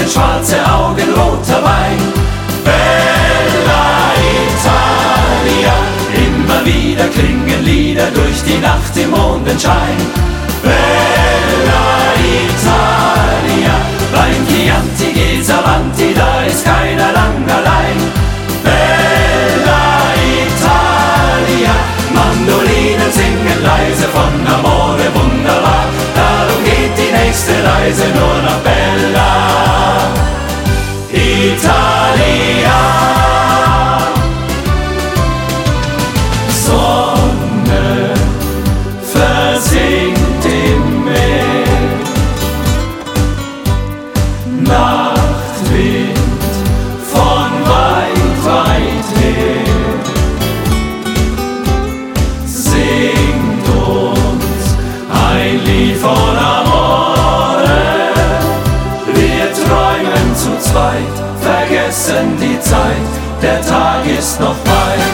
Wolken, schwarze Augen, roter Wein. Bella Italia, immer wieder klingen Lieder durch die Nacht im Mondenschein. Bella Italia, beim Chianti geht's avanti, da ist keiner lang allein. Bella Italia, Mandolinen singen leise von Amore wunderbar, darum geht die nächste Reise nur nach Bella Italia. Sonne versinkt im Meer, Nachtwind von weit, weit her singt uns ein Lied von Amore. Wir träumen zu zweit, vergessen die Zeit, der Tag ist noch weit.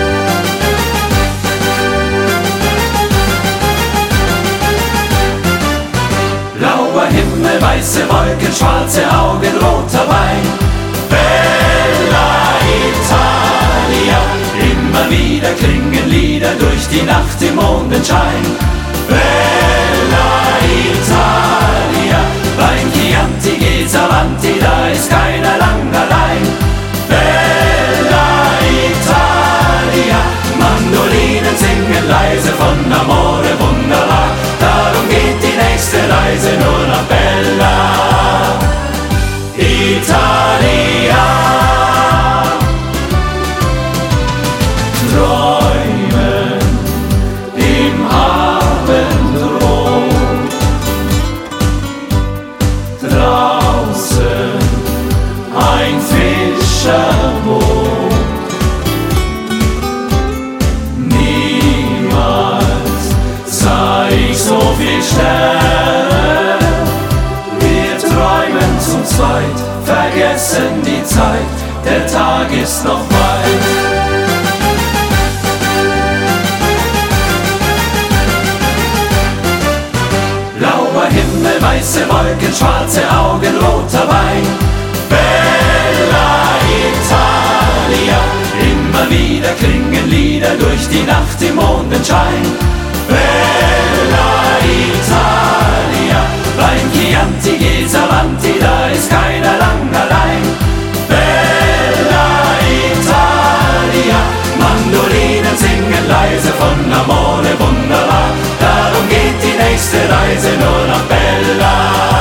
Blauer Himmel, weiße Wolken, schwarze Augen, roter Wein. Bella Italia, immer wieder klingen Lieder durch die Nacht im Mondenschein. Bella Italia, beim Chianti geht's avanti, da ist keiner lang allein. Bella Italia, Mandolinen singen leise von Amore wunderbar, darum geht die nächste Reise nur nach Bella Italia. Träumen im Abendrot, draußen ein Fischerboot. Niemals sah ich so viel Sterne. Wir träumen zu zweit, vergessen die Zeit, der Tag ist noch weit. Blauer Himmel, weiße Wolken, schwarze Augen, roter Wein. Bella Italia, immer wieder klingen Lieder durch die Nacht im Mondenschein. Bella Italia, beim Chianti geht's avanti, da ist keiner lang allein. Bella Italia, Mandolinen singen leise von Amore wunderbar, darum geht die nächste Reise nur nach Bella